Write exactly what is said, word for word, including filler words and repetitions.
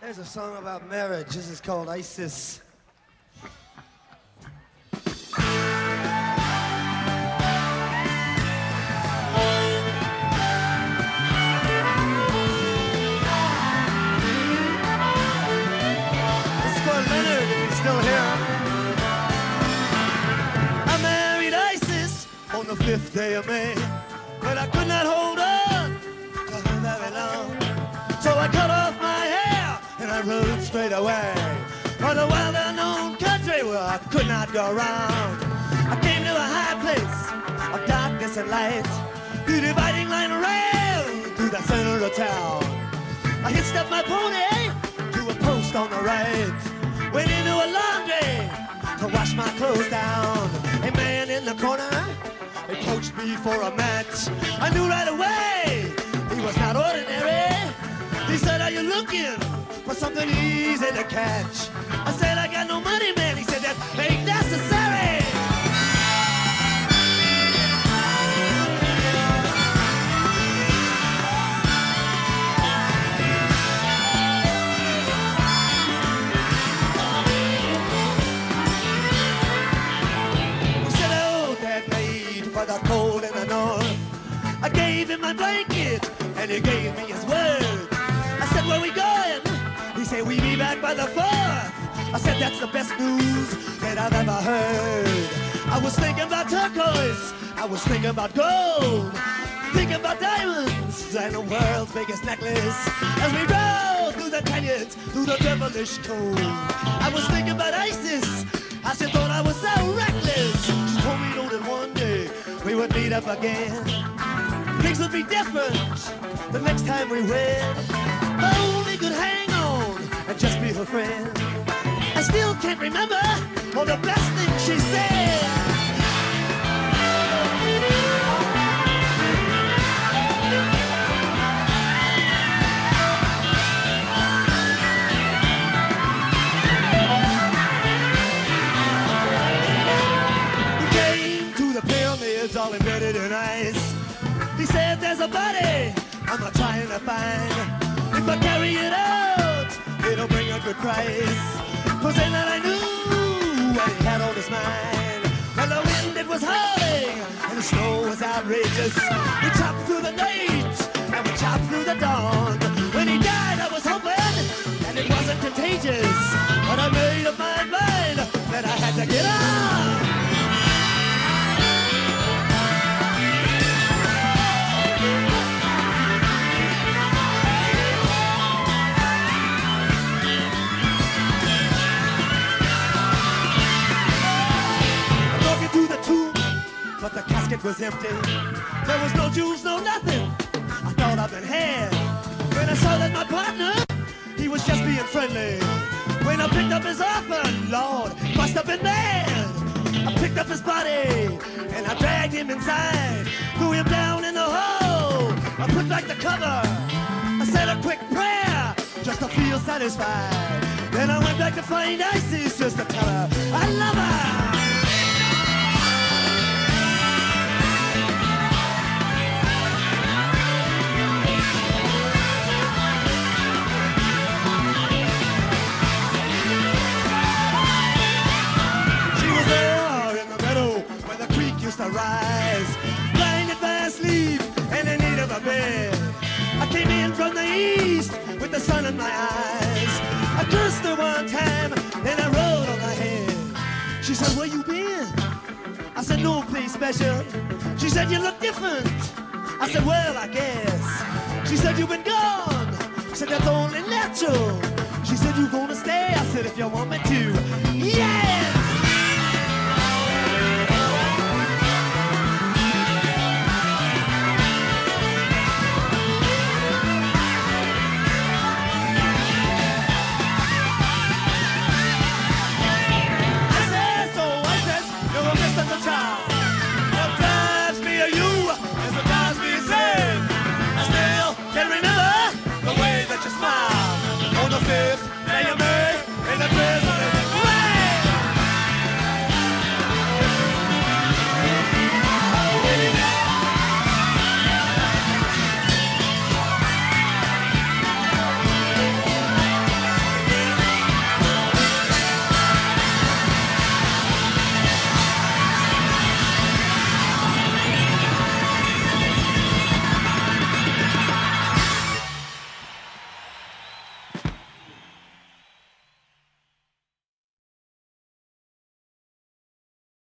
Here's a song about marriage. This is called Isis. This is for Leonard, if he's still here. I married Isis on the fifth day of May, but I could not hold on to her very long. So I cut off my hair and I rode straight away for the well-known country where I could not go wrong. I came to a high place of darkness and light. The dividing line ran through the center of town. I hitched up my pony to a post on the right. Went into a laundry to wash my clothes down. A man in the corner approached me for a match. I knew right away he was not ordinary. He said, are you looking for something easy to catch? I said, I got no money, man. He said, that ain't necessary. We said, oh, that made for the cold in the north. I gave him my blanket, and he gave me his word. I said, where we going? He said, we be back by the fourth. I said, that's the best news that I've ever heard. I was thinking about turquoise. I was thinking about gold. Thinking about diamonds and the world's biggest necklace. As we rode through the canyons, through the devilish cold. I was thinking about Isis. I just thought I was so reckless. She told me, know that one day we would meet up again. Things would be different the next time we win. Only could hang on and just be her friend. I still can't remember all the best things she said. We came to the pyramids all embedded in ice. He said, there's a body I'm not trying to find. If I carry it out, it'll bring a good price. Cause then that I knew what he had on his mind. Well, the wind, it was howling, and the snow was outrageous. We chopped through the night, and we chopped through the dawn. When he died, I was hoping that it wasn't contagious. But I made up my mind that I had to get on. But the casket was empty. There was no jewels, no nothing. I thought I'd been had. When I saw that my partner, he was just being friendly. When I picked up his offer, Lord, must have been mad. I picked up his body and I dragged him inside. Threw him down in the hole. I put back the cover. I said a quick prayer just to feel satisfied. Then I went back to find Isis just to tell her I love her. To rise, blinded by sleep and in need of a bed. I came in from the east with the sun in my eyes. I cursed her one time, then I rolled on her head. She said, where you been? I said, no place special. She said, you look different. I said, well, I guess. She said, you've been gone. I said, that's only natural. She said, you gonna stay? I said, if you want me to. Yeah!